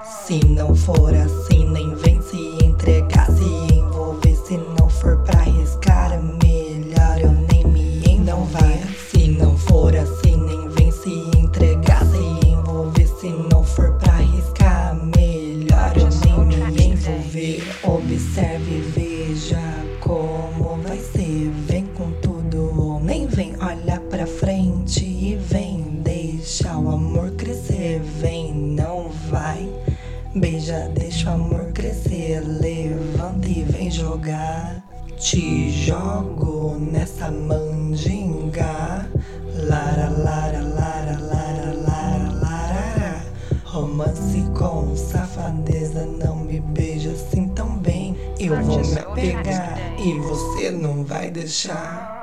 Se não for assim, nem vem se entregar, se envolver. Se não for pra arriscar, melhor eu nem me envolver. Não vai. Se não for assim, nem vem se entregar, se envolver. Se não for pra arriscar, melhor eu nem me envolver. Observe e veja como vai ser. Vem com tudo ou nem vem, olha pra frente e vem. Deixa o amor crescer, vem, não vai. Beija, deixa o amor crescer, levanta e vem jogar. Te jogo nessa mandinga. Lara, lara, lara, lara, lara, lara. Romance com safadeza, não me beija assim tão bem. Eu vou me apegar e você não vai deixar.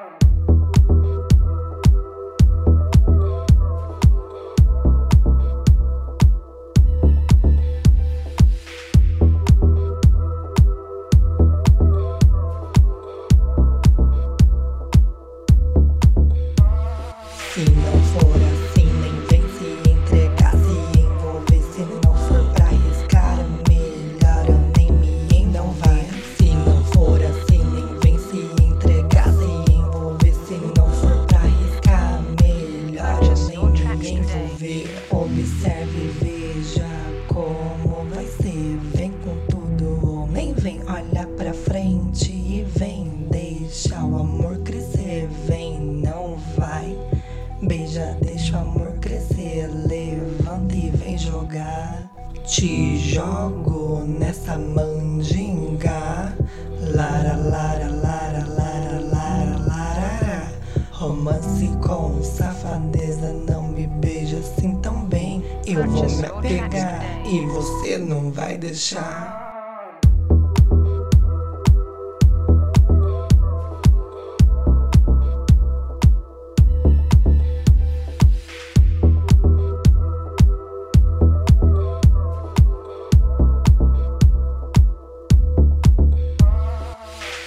Se não for assim, nem vem se entregar, se envolver. Se não for pra arriscar, melhor eu nem me envolver. Se não for assim, nem vem se entregar, se envolver. Se não for pra arriscar, melhor eu nem me envolver. Observe e veja como vai ser. Vem com tudo ou nem vem, olha pra frente e vem. Deixa o amor crescer, vem, não vai. Beija, deixa o amor crescer, levanta e vem jogar. Te jogo nessa mandinga. Lara, lara, lara, lara, lara, lara. Romance com safadeza, não me beija assim tão bem. Eu vou me apegar e você não vai deixar.